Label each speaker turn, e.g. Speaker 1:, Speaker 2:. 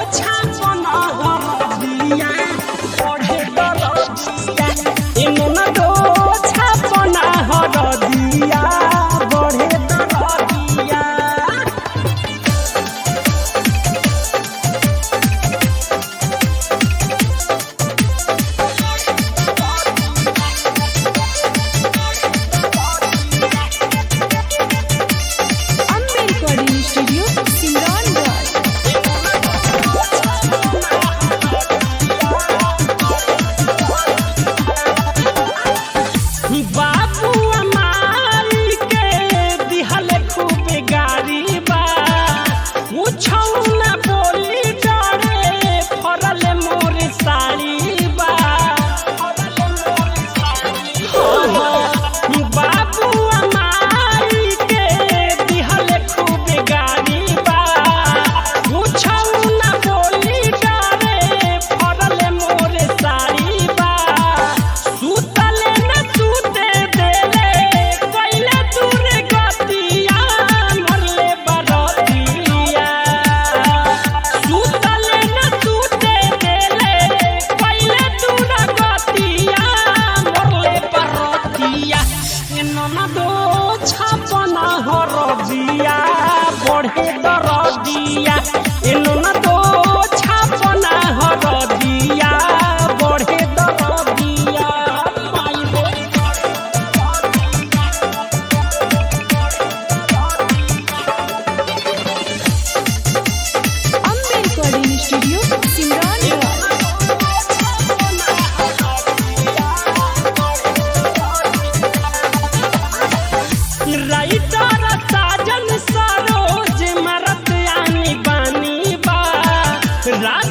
Speaker 1: छापना हरदिया बढ़े दरदिया एनो न दो छापना हरदिया बढ़े दरदिया बाबू हमारी के दिहले खूब गारी बा मुछौ ना बोली डरे फरल मोर साड़ी बा बाबू हमारी के दिहले खूब गारी बा मुछौ ना बोली डरे फरल मोर साड़ी बा सुतले न सुते देले कइले दूर गतिया मरले बरतिया सुतले न सुते देले कइले दूर गतिया मरले बरतिया एनो न दो छापना हरदिया बढ़े दरदिया एनो न दो छापना हरदिया बढ़े दरदिया माई हो
Speaker 2: Ambe recording studio Simran
Speaker 1: writer Sajan Saroj मरत आनी बानी बा